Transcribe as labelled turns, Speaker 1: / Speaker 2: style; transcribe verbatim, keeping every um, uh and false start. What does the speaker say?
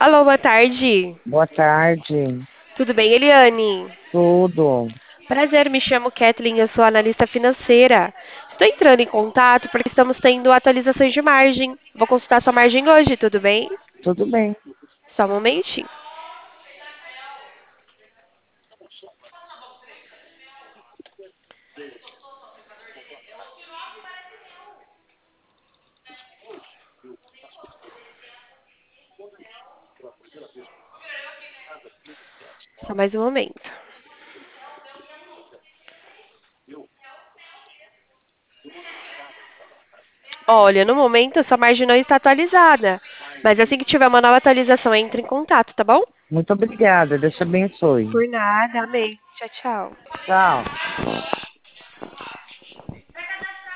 Speaker 1: Alô, boa tarde.
Speaker 2: Boa tarde.
Speaker 1: Tudo bem, Eliane?
Speaker 2: Tudo.
Speaker 1: Prazer, me chamo Kathleen, eu sou analista financeira. Estou entrando em contato porque estamos tendo atualizações de margem. Vou consultar sua margem hoje, tudo bem?
Speaker 2: Tudo bem.
Speaker 1: Só um momentinho. Só mais um momento. Olha, no momento sua margem não está atualizada. Mas assim que tiver uma nova atualização, entre em contato, tá bom?
Speaker 2: Muito obrigada. Deus te abençoe.
Speaker 1: Por nada, amém. Tchau, tchau.
Speaker 2: Tchau.